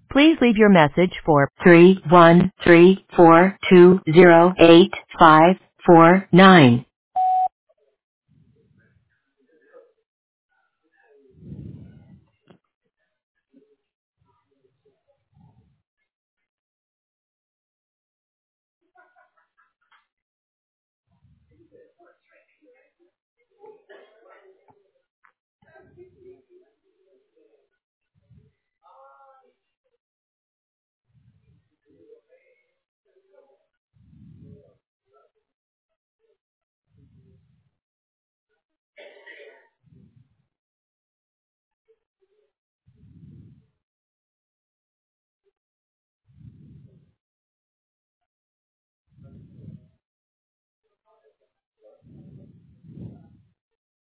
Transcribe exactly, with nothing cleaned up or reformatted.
Please leave your message for three one three four two zero eight five four nine.